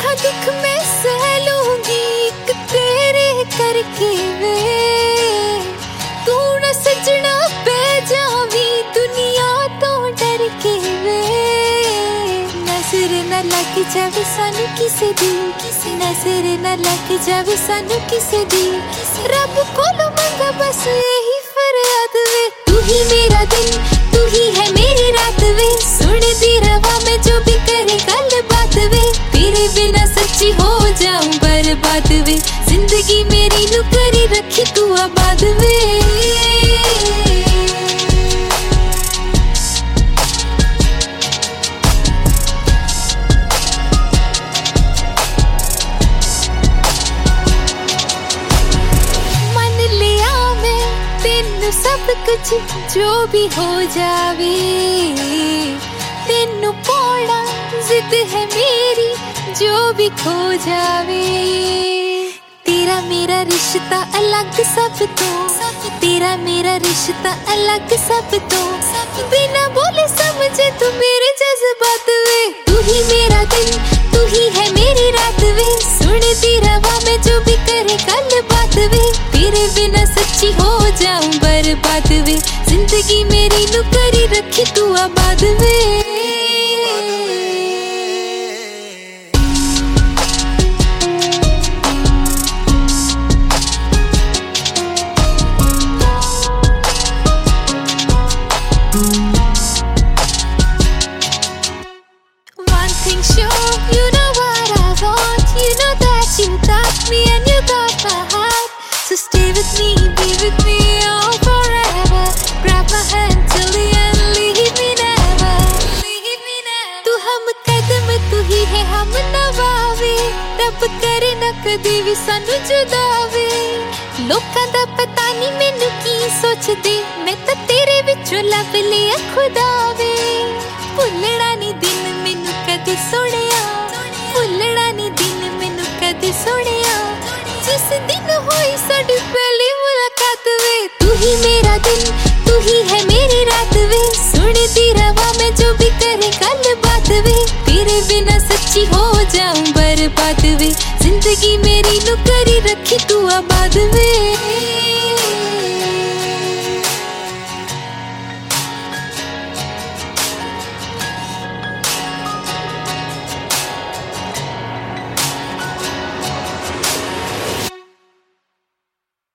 तेरा दुख मैं सह लूंगी एक तेरे करके वे। तू न सजना पै जावी दुनिया तो डर के वे। नजर न लग जावे सानू किसे दी, नजर न लग जावे सानू किसे दी। रब कोलों मंगा बस यही फरियाद वे। तू ही मेरा दिन, तू ही है मेरी रात वे। सुनती रवा मैं जो भी करे गल बात वे। तेरे बिना सच्ची हो जाऊं बर्बाद वे। जिंदगी मेरी नू करी रखी तू आबाद वे। सब कुछ जो भी हो जावे तेनू पौड़ा जिद है मेरी जो भी खो जावे। तेरा मेरा रिश्ता अलग सब तो, तेरा मेरा रिश्ता अलग सब तो। बिना बोले समझे तू मेरे जज्बात वे। तू ही मेरा दिन, तू ही है मेरी रात वे। सुनती रवा मैं जो भी करे गल बात वे। तेरे बिना सच्ची हो जाऊं बर्बाद वे। जिंदगी मेरी नू करी रखी तू आबाद वे। One thing sure, you know what I want. You know that you got me and you got my heart. So stay with me, be with me, oh forever. Grab my hand till the end, leave me never, leave me never. तू हम कदम, तू ही है हम नवावे। रब करे न कदी भी सानू जुदावे। लोकां दा पता नहीं मैनू की सोचदे, मैं तां तेरे विचों लभ लिया खुदा वे। भुलना नी दिन मैनू कदी सुनिया, भुलना नी दिन मैनू कदी सुनिया। जिस दिन होई साडी पहली मुलाकात वे। तू ही मेरा दिन, तू ही है मेरी रात वे। सुनती रवा मैं जो भी करे गल बात वे। तेरे बिना सच्ची हो जाऊं बर्बाद वे। जिंदगी मेरी नू करी रखी तू आबाद वे।